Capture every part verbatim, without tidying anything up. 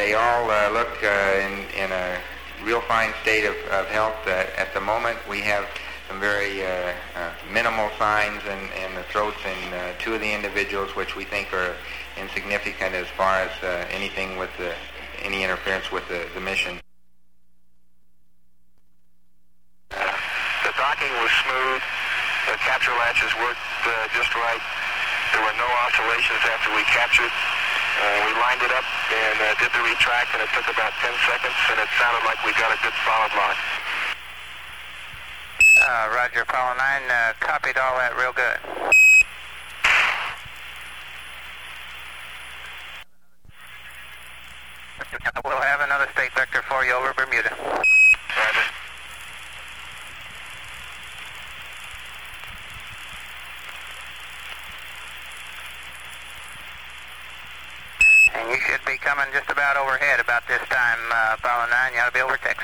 they all uh, look uh, in, in a real fine state of, of health. Uh, at the moment, we have some very uh, uh, minimal signs in, in the throats in uh, two of the individuals, which we think are insignificant as far as uh, anything with the, any interference with the, the mission. Uh, the docking was smooth. The capture latches worked uh, just right. There were no oscillations after we captured. Uh, we lined it up and uh, did the retract, and it took about ten seconds, and it sounded like we got a good solid lock. Uh, Roger, Apollo nine, uh, copied all that real good. We'll have another state vector for you over Bermuda. Roger. And you should be coming just about overhead about this time, uh, Apollo nine. You ought to be over Texas.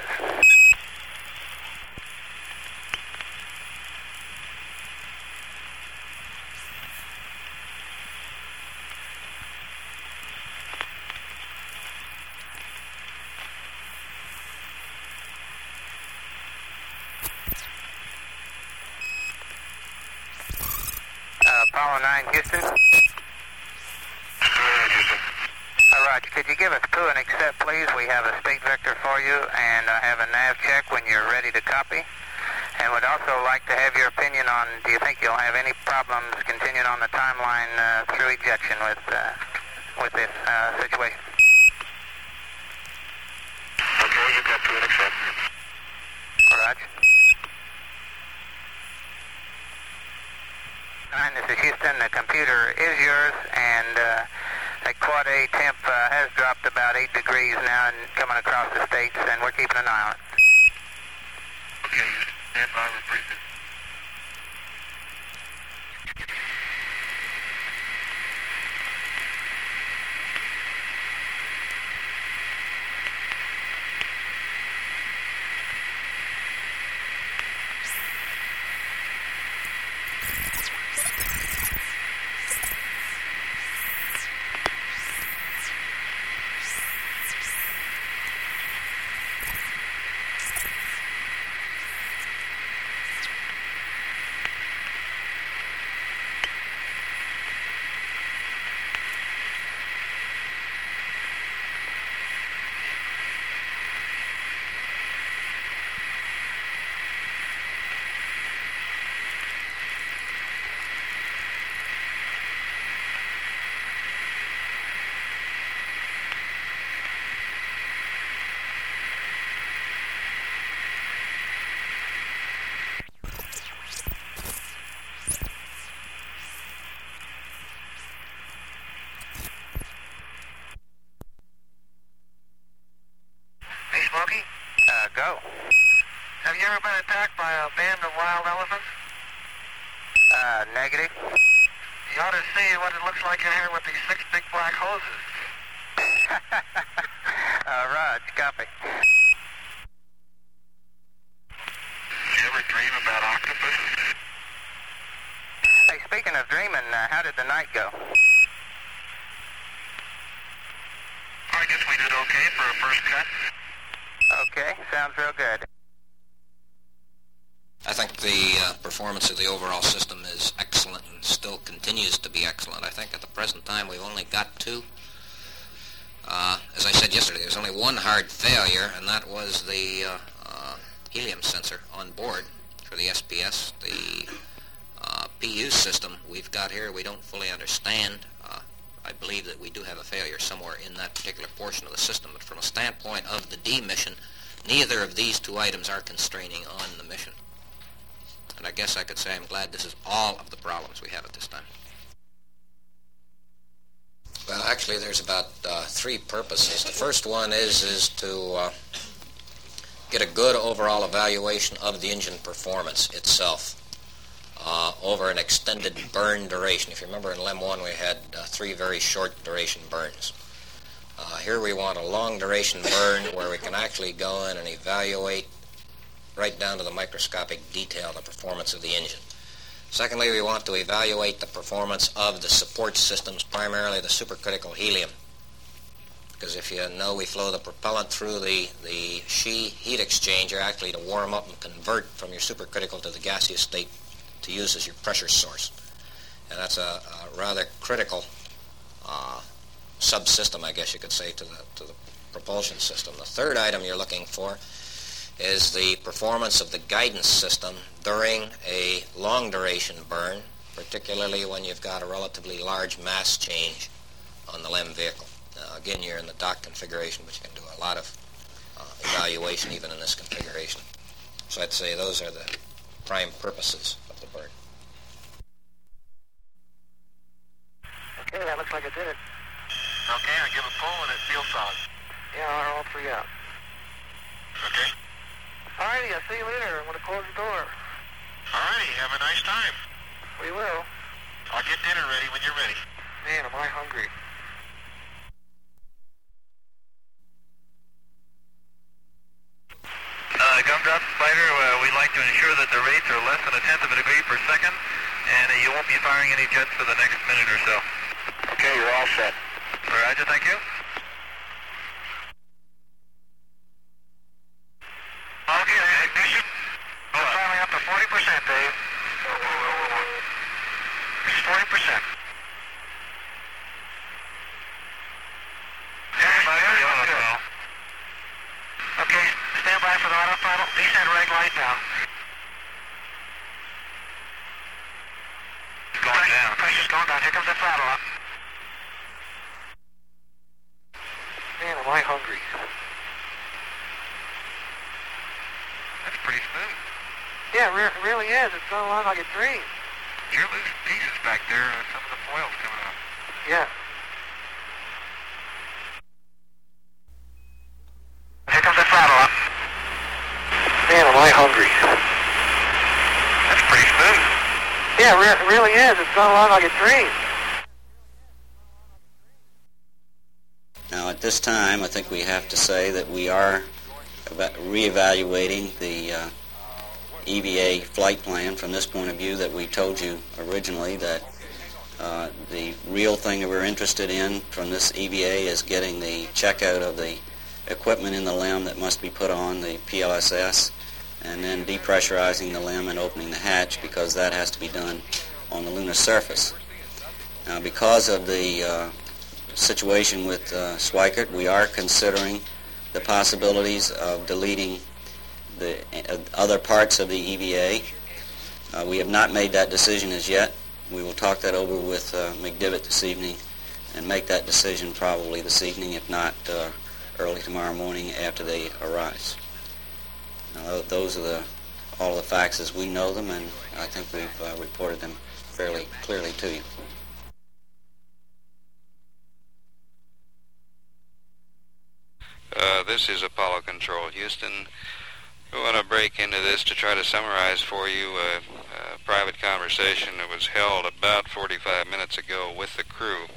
Uh, Apollo nine, Houston. Houston. Uh, Roger, could you give us two and accept, please? We have a state vector for you, and I have a nav check when you're ready to copy. And would also like to have your opinion on, do you think you'll have any problems continuing on the timeline uh, through ejection with uh, with this uh, situation? Okay, you've got two and accept. Roger. Nine, this is Houston. The computer is yours, and uh, the quad A temp uh, has dropped about eight degrees now and coming across the states, and we're keeping an eye on it. Okay, stand by, we're pretty good. Smokey? Uh, go. Have you ever been attacked by a band of wild elephants? Uh, negative. You ought to see what it looks like in here with these six big black hoses. uh, Raj, copy. Did you ever dream about octopuses? Hey, speaking of dreaming, uh, how did the night go? I guess we did okay for a first cut. Okay, sounds real good. I think the uh, performance of the overall system is excellent and still continues to be excellent. I think at the present time we've only got two. Uh, as I said yesterday, there's only one hard failure, and that was the uh, uh, helium sensor on board for the S P S. The uh, P U system we've got here we don't fully understand. Uh, I believe that we do have a failure somewhere in that particular portion of the system, but from a standpoint of the D mission, neither of these two items are constraining on the mission. And I guess I could say I'm glad this is all of the problems we have at this time. Well, actually, there's about uh, three purposes. The first one is is to uh, get a good overall evaluation of the engine performance itself uh, over an extended burn duration. If you remember in LEM one, we had uh, three very short duration burns. Uh, here we want a long duration burn where we can actually go in and evaluate right down to the microscopic detail the performance of the engine. Secondly, we want to evaluate the performance of the support systems, primarily the supercritical helium, because if you know we flow the propellant through the, the Shi heat exchanger actually to warm up and convert from your supercritical to the gaseous state to use as your pressure source. And that's a, a rather critical uh, subsystem, I guess you could say, to the, to the propulsion system. The third item you're looking for is the performance of the guidance system during a long-duration burn, particularly when you've got a relatively large mass change on the LEM vehicle. Now, again, you're in the dock configuration, but you can do a lot of uh, evaluation even in this configuration. So I'd say those are the prime purposes of the burn. Okay, that looks like it did it. Okay, I give a pull and it feels solid. Yeah, all three out. Okay. Alrighty, I'll see you later. I'm going to close the door. Alrighty, have a nice time. We will. I'll get dinner ready when you're ready. Man, am I hungry. Uh, Gumdrop Spider, uh, we'd like to ensure that the rates are less than a tenth of a degree per second, and uh, you won't be firing any jets for the next minute or so. Okay, you're all set. Roger, thank you. Okay, ignition. We're firing up to forty percent, Dave. It's forty percent. Okay, stand by for the autothrottle. Descend reg light now. Going down. Pressure's going down. Here comes the throttle up. Man, am I hungry. That's pretty smooth. Yeah, it re- really is. It's going along like a dream. You're losing pieces back there. Uh, some of the foil's coming off. Yeah. Here comes the throttle up. Man, am I hungry. That's pretty smooth. Yeah, it re- really is. It's going along like a dream. Now, at this time, I think we have to say that we are eva- reevaluating the uh, E V A flight plan from this point of view that we told you originally that uh, the real thing that we're interested in from this E V A is getting the checkout of the equipment in the LEM that must be put on the P L S S, and then depressurizing the LEM and opening the hatch, because that has to be done on the lunar surface. Now, because of the uh, situation with uh, Schweikert, we are considering the possibilities of deleting the uh, other parts of the E V A. Uh, we have not made that decision as yet. We will talk that over with uh, McDivitt this evening and make that decision probably this evening, if not uh, early tomorrow morning after they arise. Now, those are the all the facts as we know them, and I think we've uh, reported them fairly clearly to you. Uh, this is Apollo Control, Houston. We want to break into this to try to summarize for you a, a private conversation that was held about forty-five minutes ago with the crew.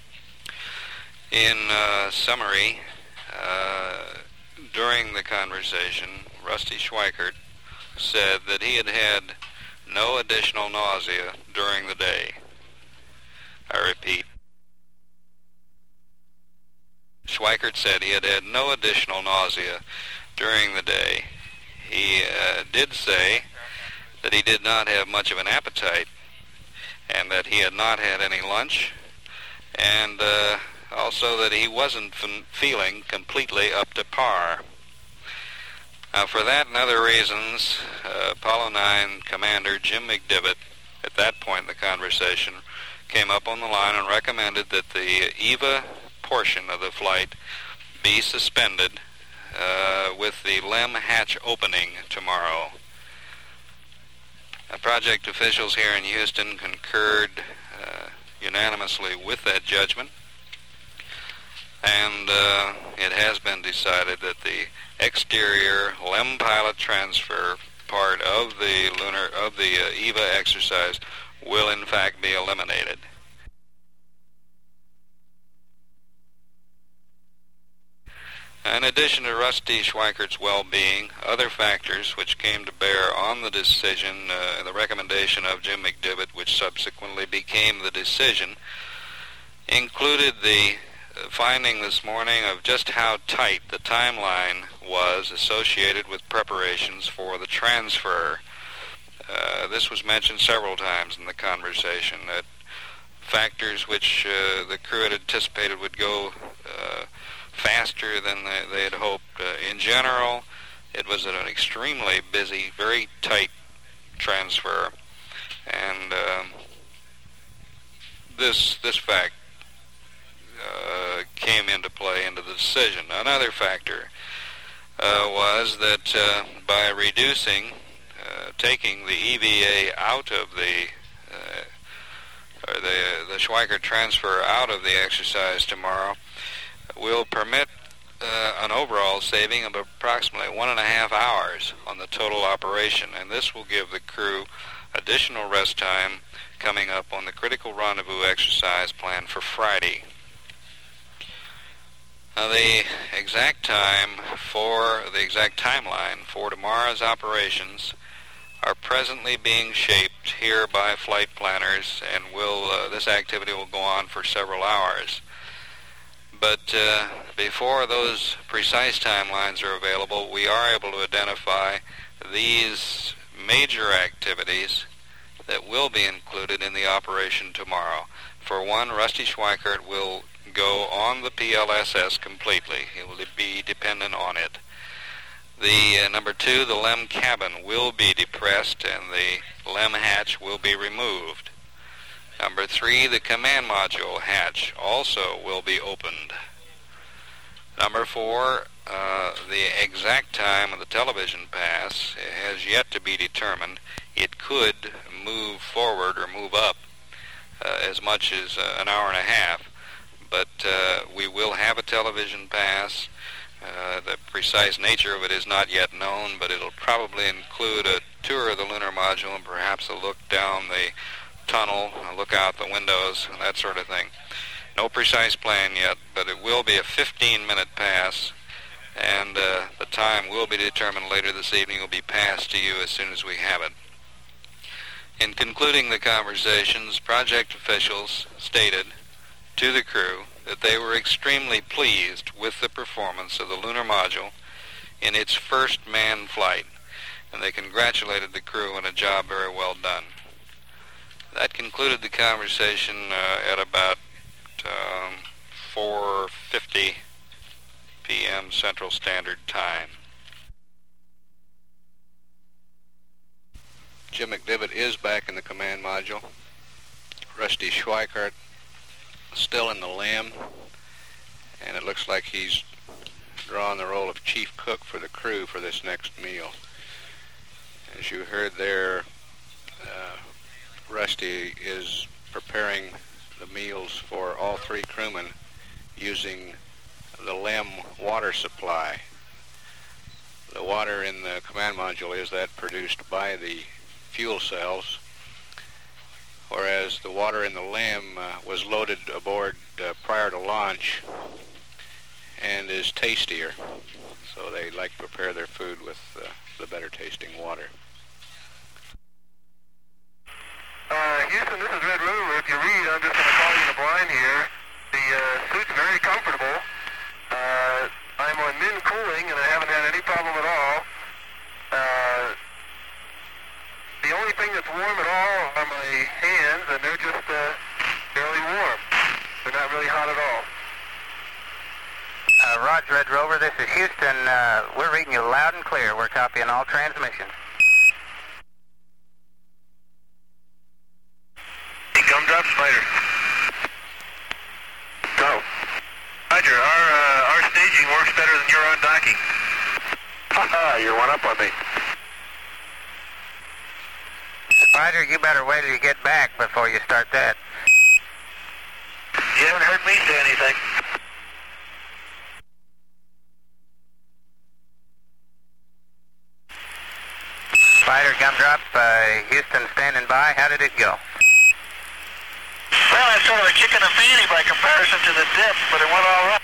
In uh, summary, uh, during the conversation, Rusty Schweikert said that he had had no additional nausea during the day. I repeat, Schweikert said he had had no additional nausea during the day. He uh, did say that he did not have much of an appetite and that he had not had any lunch, and uh, also that he wasn't f- feeling completely up to par. Now, for that and other reasons, uh, Apollo nine Commander Jim McDivitt, at that point in the conversation, came up on the line and recommended that the EVA portion of the flight be suspended uh, with the LEM hatch opening tomorrow. Uh, project officials here in Houston concurred uh, unanimously with that judgment, and uh, it has been decided that the exterior LEM pilot transfer part of the lunar of the uh, EVA exercise will in fact be eliminated. In addition to Rusty Schweikert's well-being, other factors which came to bear on the decision, uh, the recommendation of Jim McDivitt, which subsequently became the decision, included the finding this morning of just how tight the timeline was associated with preparations for the transfer. Uh, this was mentioned several times in the conversation, that factors which uh, the crew had anticipated would go uh, faster than they, they had hoped. Uh, in general, it was an extremely busy, very tight transfer, and um, this this fact uh, came into play into the decision. Another factor uh, was that uh, by reducing, uh, taking the E V A out of the uh, or the the Schweikert transfer out of the exercise tomorrow, will permit uh, an overall saving of approximately one and a half hours on the total operation, and this will give the crew additional rest time coming up on the critical rendezvous exercise planned for Friday. Now, the exact time for the exact timeline for tomorrow's operations are presently being shaped here by flight planners, and will uh, this activity will go on for several hours. But uh, before those precise timelines are available, we are able to identify these major activities that will be included in the operation tomorrow. For one, Rusty Schweikert will go on the P L S S completely. He will be dependent on it. The uh, number two, the Lem cabin will be depressed and the Lem hatch will be removed. Number three, the command module hatch also will be opened. Number four, uh, the exact time of the television pass has yet to be determined. It could move forward or move up uh, as much as uh, an hour and a half, but uh, we will have a television pass. Uh, the precise nature of it is not yet known, but it'll probably include a tour of the lunar module and perhaps a look down the tunnel, a look out the windows, and that sort of thing. No precise plan yet, but it will be a fifteen-minute pass, and uh, the time will be determined later this evening. It will be passed to you as soon as we have it. In concluding the conversations, project officials stated to the crew that they were extremely pleased with the performance of the lunar module in its first manned flight, and they congratulated the crew on a job very well done. That concluded the conversation uh, at about um, four fifty p.m. Central Standard Time. Jim McDivitt is back in the command module. Rusty Schweikert still in the Lem, and it looks like he's drawing the role of chief cook for the crew for this next meal. As you heard there, uh, Rusty is preparing the meals for all three crewmen using the Lem water supply. The water in the command module is that produced by the fuel cells, whereas the water in the Lem uh, was loaded aboard uh, prior to launch and is tastier. So they like to prepare their food with uh, the better tasting water. Uh, Houston, this is Red Rover. If you read, I'm just going to call you the blind here. The uh, suit's very comfortable. Uh, I'm on min cooling and I haven't had any problem at all. Uh, The only thing that's warm at all are my hands, and they're just uh, barely warm. They're not really hot at all. Uh, Roger, Red Rover, this is Houston. Uh, we're reading you loud and clear. We're copying all transmissions. Hey, gumdrop, Spider. Go. Roger, our, uh, our staging works better than your own docking. Ha-ha, you're one up on me. Spider, you better wait till you get back before you start that. You haven't heard me say anything. Spider, gumdrop, uh, Houston standing by. How did it go? Well, that's sort of a kick in the fanny by comparison to the dip, but it went all right.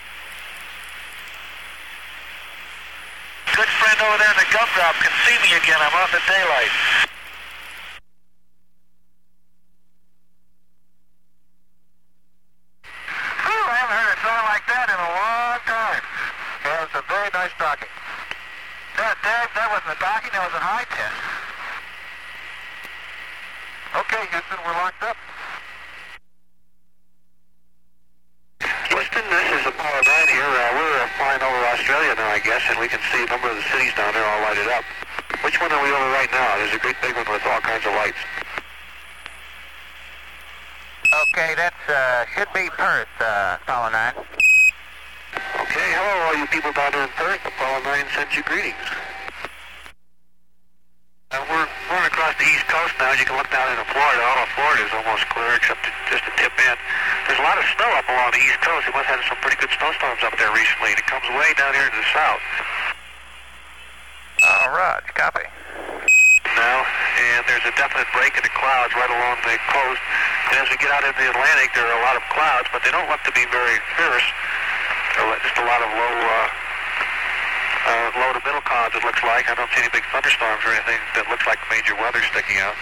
Good friend over there in the gumdrop can see me again. I'm off the daylight. Whew, I haven't heard a song like that Okay, nice docking. That, that, that wasn't a docking, that was an eye test. Okay, Houston, we're locked up. Houston, this is Apollo nine here. Uh, we're uh, flying over Australia now, I guess, and we can see a number of the cities down there all lighted up. Which one are we over right now? There's a great big one with all kinds of lights. Okay, that's, uh, should be Perth, uh, Apollo nine. Okay, hello all you people down there in Perth. Apollo nine sends you greetings. Uh, we're going across the East Coast now. As you can look down into Florida. All of Florida is almost clear except just a tip in. There's a lot of snow up along the East Coast. We must have some pretty good snowstorms up there recently. And it comes way down here to the south. All right, copy. Now, and there's a definite break in the clouds right along the coast. And as we get out into the Atlantic, there are a lot of clouds, but they don't look to be very fierce. They're just a lot of low, uh, uh, low to middle clouds, it looks like. I don't see any big thunderstorms or anything that looks like major weather sticking out.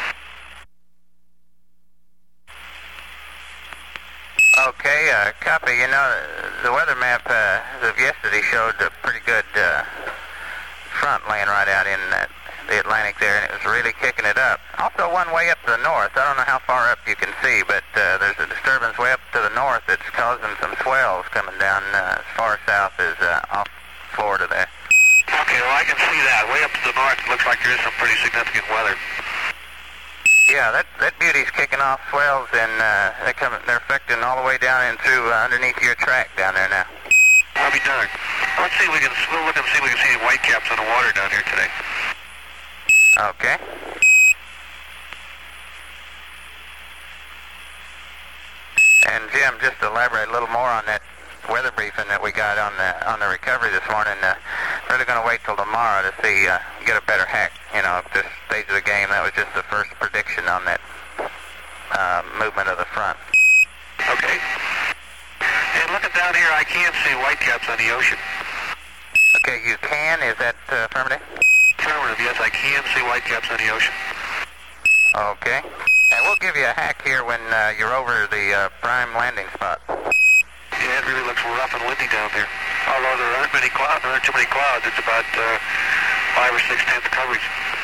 Okay, uh, copy. You know, the weather map uh, as of yesterday showed a pretty good uh, front laying right out in uh, the Atlantic there, and it was really kicking it up. Also, one way up to the north. I don't know how far up you can see, but uh, there's a disturbance way up to the north that's causing some swells coming down uh, as far south as uh, off Florida there. Okay, well, I can see that. Way up to the north, it looks like there is some pretty significant weather. Yeah, that that beauty's kicking off swells, and uh, they're coming. They're affecting all the way down and through uh, underneath your track down there now. I'll be darned. Let's see if we can. We'll look and see if we can see any whitecaps on the water down here today. Okay. And Jim, just to elaborate a little more on that weather briefing that we got on the on the recovery this morning. Uh, really going to wait till tomorrow to see uh, get a better hack. You know, at this stage of the game, that was just the first prediction on that uh, movement of the front. Okay. And looking down here, I can see whitecaps on the ocean. Okay, you can. Is that uh, affirmative? Affirmative. Yes, I can see whitecaps on the ocean. Okay. And we'll give you a hack here when uh, you're over the uh, prime landing spot. Yeah, it really looks rough and windy down there. Although there aren't many clouds, there aren't too many clouds. It's about uh, five or six tenths coverage.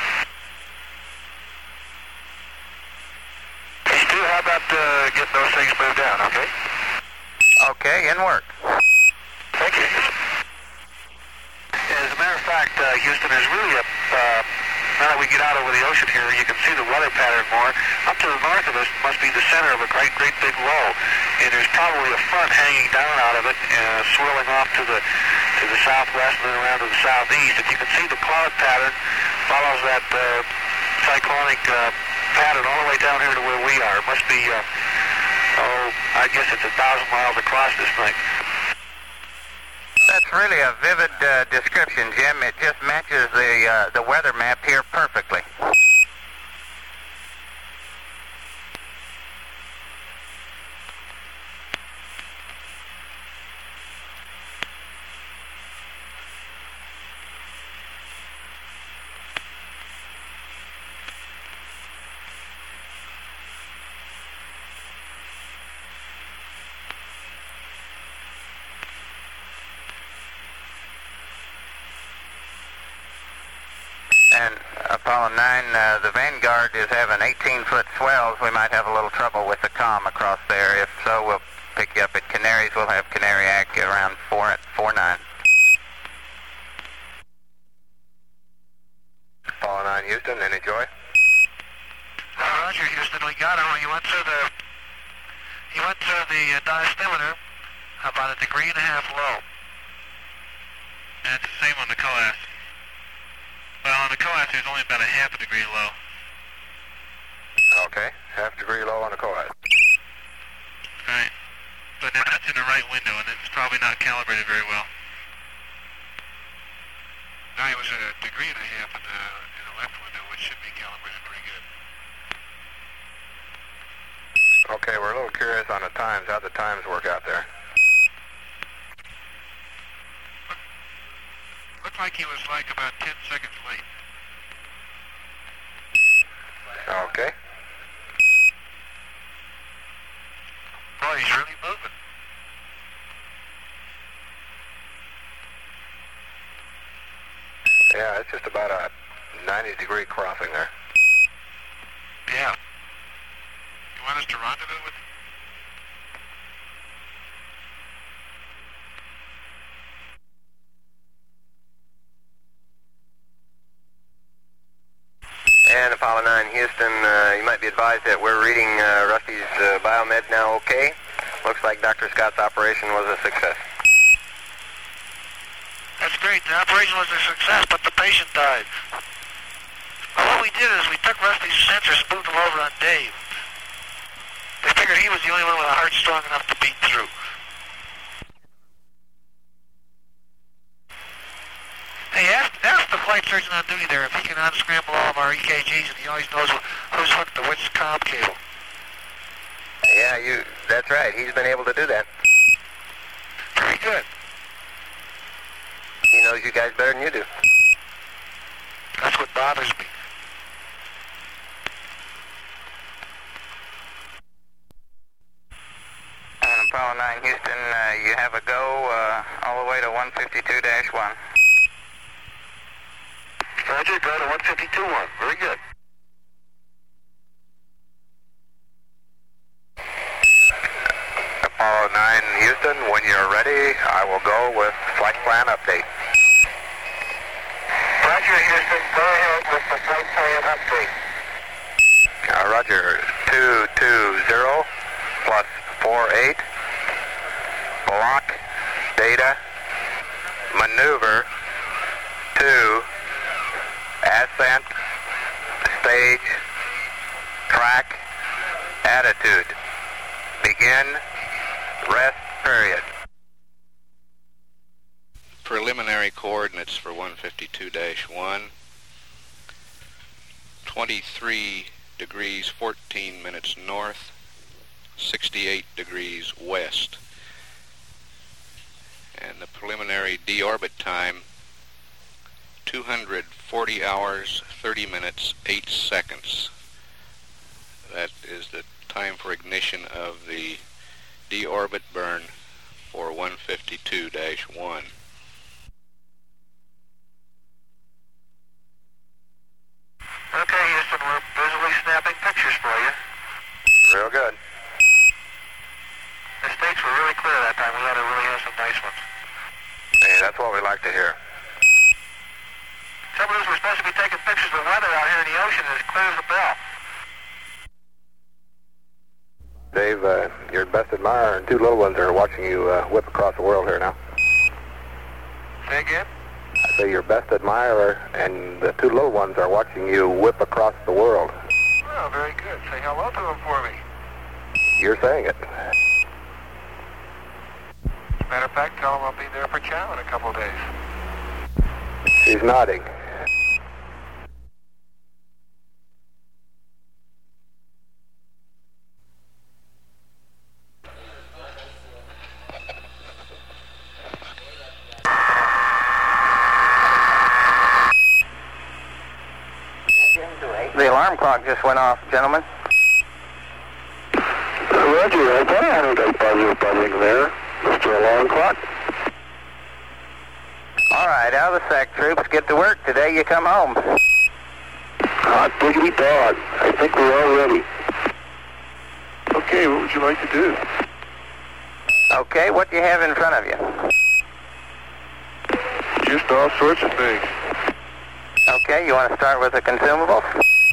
Hey, Stu, how about uh, getting those things moved down, okay? Okay, in work. Thank you. As a matter of fact, uh, Houston, there's really a... Uh, now that we get out over the ocean here, you can see the weather pattern more. Up to the north of us must be the center of a great, great big low. And there's probably a front hanging down out of it, uh, swirling off to the to the southwest and then around to the southeast. If you can see the cloud pattern follows that uh, cyclonic uh, pattern all the way down here to where we are. It must be, uh, oh, I guess it's a thousand miles across this thing. That's really a vivid uh, description, Jim. It just matches the uh, the weather map here perfectly. And Apollo nine, uh, the Vanguard is having eighteen-foot swells. We might have a little trouble with the comm across there. If so, we'll pick you up at Canaries. We'll have Canary Act around four at four nine. Apollo nine, Houston, any joy? Uh, Roger, Houston, we got him. He went through the he went through the uh, diastimeter about a degree and a half low. And it's the same on the COAS. Well, on the COAS, there's only about a half a degree low. Okay, half degree low on the COAS. Right. But now that's in the right window, and it's probably not calibrated very well. No, it was a degree and a half in the, in the left window, which should be calibrated pretty good. Okay, we're a little curious on the times. How'd the times work out there? Looked like he was like about ten seconds late. Okay. Boy, he's really moving. Yeah, it's just about a ninety degree crossing there. Yeah. You want us to rendezvous with? And Apollo nine, Houston, uh, you might be advised that we're reading uh, Rusty's uh, biomed now okay. Looks like Doctor Scott's operation was a success. That's great. The operation was a success, but the patient died. Well, what we did is we took Rusty's sensors and moved them over on Dave. They figured he was the only one with a heart strong enough to beat through. Hey, ask, ask the flight surgeon on duty there if he can unscramble all of our E K Gs, and he always knows who's hooked to which comm cable. Yeah, you. That's right. He's been able to do that. Very good. He knows you guys better than you do. That's what bothers me. And Apollo nine, Houston, uh, you have a go uh, all the way to one fifty-two dash one. Roger, go to one fifty-two one. Very good. Apollo nine, Houston, when you're ready, I will go with flight plan update. Roger, Houston, go ahead with the flight plan update. Uh, Roger, two two zero plus four eight, block, data, maneuver, two, ascent, stage, track, attitude, begin, rest period. Preliminary coordinates for one fifty-two dash one, twenty-three degrees fourteen minutes north, sixty-eight degrees west. And the preliminary deorbit time, two hundred forty hours, thirty minutes, eight seconds. That is the time for ignition of the deorbit burn for one fifty-two dash one. Okay, Houston, we're busily snapping pictures for you. Real good. The stakes were really clear that time. We had to really have some nice ones. Hey, that's what we like to hear. Trouble is, we're supposed to be taking pictures of weather out here in the ocean as clear as a bell. Dave, uh, your best admirer and two little ones are watching you uh, whip across the world here now. Say again? I say your best admirer and the two little ones are watching you whip across the world. Oh, very good. Say hello to them for me. You're saying it. Matter of fact, tell them I'll be there for chow in a couple of days. She's nodding. The alarm clock just went off, gentlemen. Roger, I thought I heard a buzzer buzzing there, Mister Alarm Clock. All right, out of the sec, troops, get to work. Today you come home. Hot diggity dog. I think we're all ready. Okay, what would you like to do? Okay, what do you have in front of you? Just all sorts of things. Okay, you want to start with the consumables?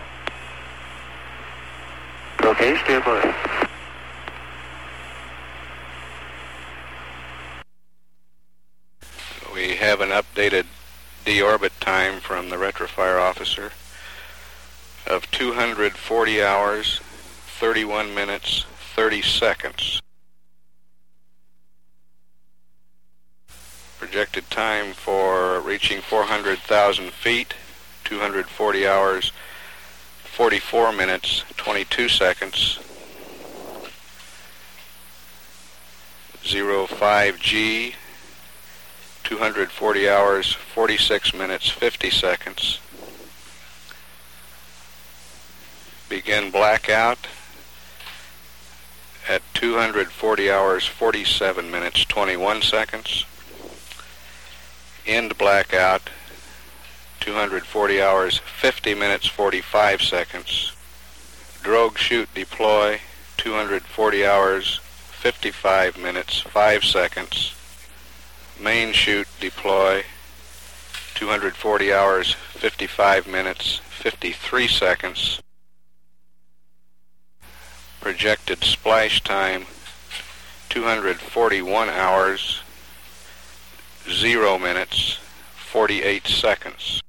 Okay, stand by. We have an updated deorbit time from the retrofire officer of two hundred forty hours, thirty-one minutes, thirty seconds. Projected time for reaching four hundred thousand feet, two hundred forty hours, forty-four minutes, twenty-two seconds. Zero five G, two hundred forty hours, forty-six minutes, fifty seconds. Begin blackout at two hundred forty hours, forty-seven minutes, twenty-one seconds. End blackout two hundred forty hours, fifty minutes, forty-five seconds. Drogue chute deploy, two hundred forty hours, fifty-five minutes, five seconds. Main chute deploy, two hundred forty hours, fifty-five minutes, fifty-three seconds. Projected splash time, two hundred forty-one hours, zero minutes, forty-eight seconds.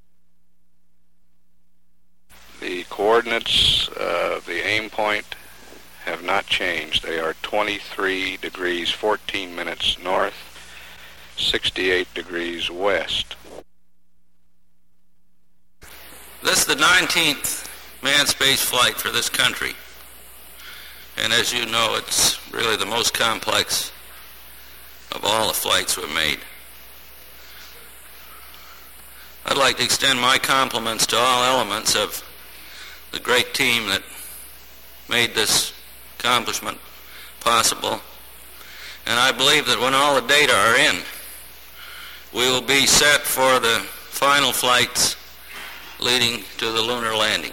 The coordinates of the aim point have not changed. They are twenty-three degrees, fourteen minutes north, sixty-eight degrees west. This is the nineteenth manned space flight for this country. And as you know, it's really the most complex of all the flights we've made. I'd like to extend my compliments to all elements of the great team that made this accomplishment possible. And I believe that when all the data are in, we will be set for the final flights leading to the lunar landing.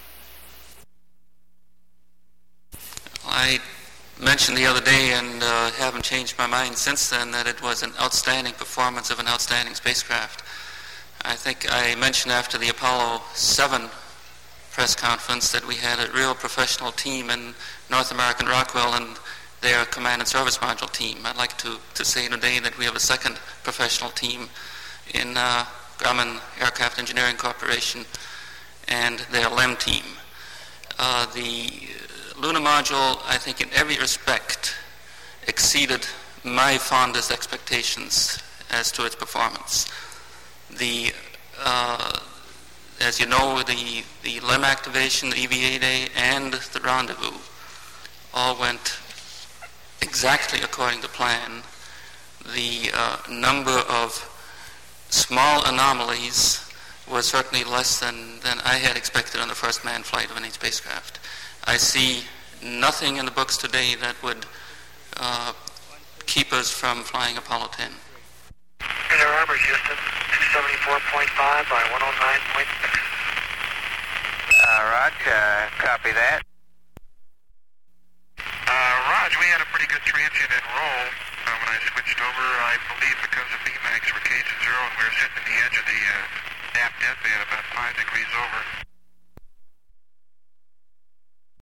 I mentioned the other day, and uh, haven't changed my mind since then, that it was an outstanding performance of an outstanding spacecraft. I think I mentioned after the Apollo seven press conference that we had a real professional team in North American Rockwell and their command and service module team. I'd like to, to say today that we have a second professional team in uh, Grumman Aircraft Engineering Corporation and their L E M team. Uh, the lunar module, I think in every respect, exceeded my fondest expectations as to its performance. The, uh, as you know, the, the L E M activation, the E V A day, and the rendezvous all went exactly according to plan. The uh, number of small anomalies was certainly less than, than I had expected on the first manned flight of any spacecraft. I see nothing in the books today that would uh, keep us from flying Apollo ten. Peter Arbor, Houston, two seventy-four point five by one oh nine point six. Uh, Raj, uh, copy that. Uh, Raj, we had a pretty good transient in roll. Uh, when I switched over, I believe because of V MAX were K zero and we were sitting at the edge of the uh, nap deathbed about five degrees over.